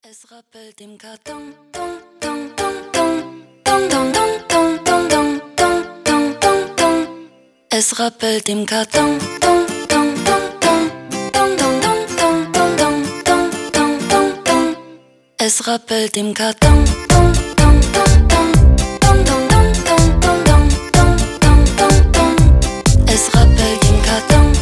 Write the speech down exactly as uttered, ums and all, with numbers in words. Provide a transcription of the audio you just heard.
Es rappelt im Karton, dong, dong, dong, dong, dong, dong, dong, dong, dong, dong, dong, dong. Es rappelt im Karton, dong, dong, dong, dong, dong, dong, dong, dong, dong, dong, dong, dong, dong. Es rappelt im Karton, dong, dong, dong, dong, dong, dong, dong, dong, dong, dong, dong, dong, dong. Es rappelt im Karton.